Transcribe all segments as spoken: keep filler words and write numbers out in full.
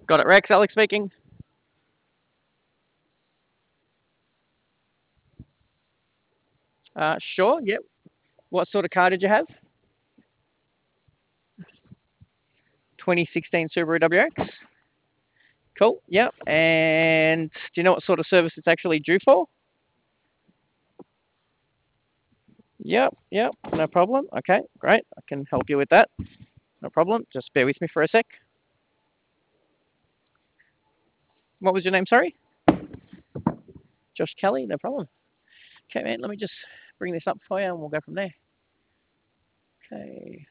Got it, Rex. Alex speaking. Uh, sure. Yep. What sort of car did you have? twenty sixteen Subaru W X. Cool. Yep. And do you know what sort of service it's actually due for? Yep. Yep. No problem. Okay. Great. I can help you with that. No problem. Just bear with me for a sec. What was your name? Sorry. Josh Kelly. No problem. Okay, man. Let me just bring this up for you, and we'll go from there. Okay.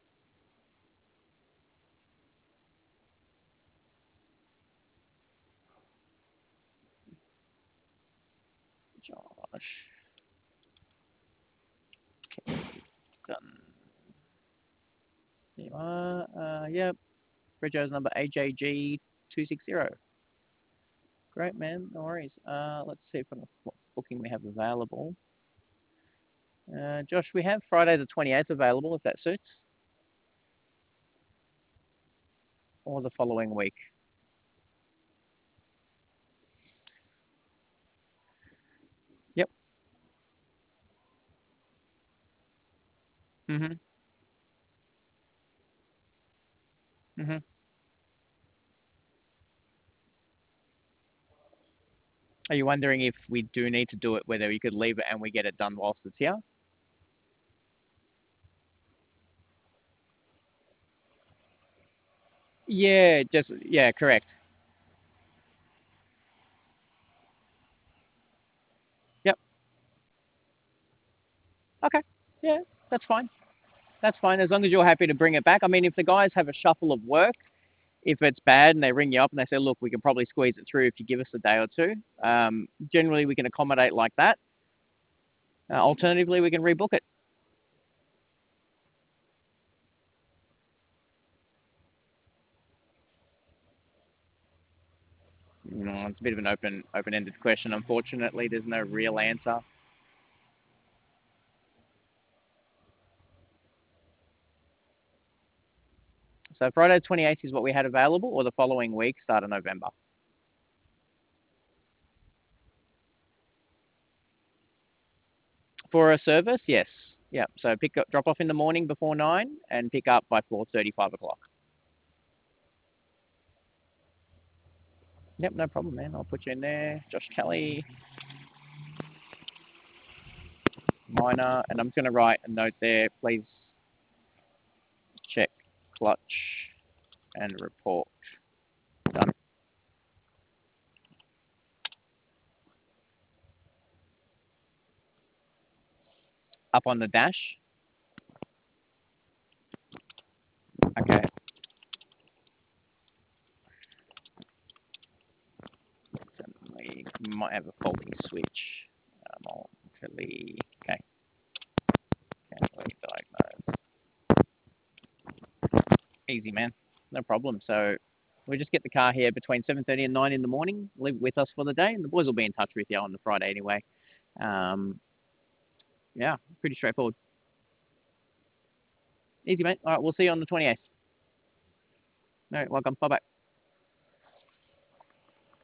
Josh. Okay. Done. There you are. Uh, yep. Rego's number A J G two six zero. Great, man. No worries. Uh, let's see if what booking we have available. Uh, Josh, we have Friday the twenty-eighth available, if that suits, or the following week. Yep. Mm-hmm. Mm-hmm. Are you wondering if we do need to do it, whether you could leave it and we get it done whilst it's here? Yeah, just, yeah, correct. Yep. Okay. Yeah, that's fine. That's fine. As long as you're happy to bring it back. I mean, if the guys have a shuffle of work, if it's bad and they ring you up and they say, look, we can probably squeeze it through if you give us a day or two, um, generally we can accommodate like that. Uh, alternatively, we can rebook it. No, it's a bit of an open open-ended question. Unfortunately, there's no real answer. So Friday twenty-eighth is what we had available, or the following week, start of November. For a service, yes. Yeah. So pick up, drop off in the morning before nine, and pick up by four thirty, five o'clock. Yep, no problem, man. I'll put you in there. Josh Kelly, minor, and I'm just going to write a note there. Please check clutch and report. Done. Up on the dash. Okay. So we might have a faulty switch. Um, okay. Can we diagnose? Easy, man. No problem. So we just get the car here between seven thirty and nine in the morning. Leave it with us for the day, and the boys will be in touch with you on the Friday anyway. Um, yeah, pretty straightforward. Easy, mate. All right, we'll see you on the twenty-eighth. All right, welcome. Bye bye.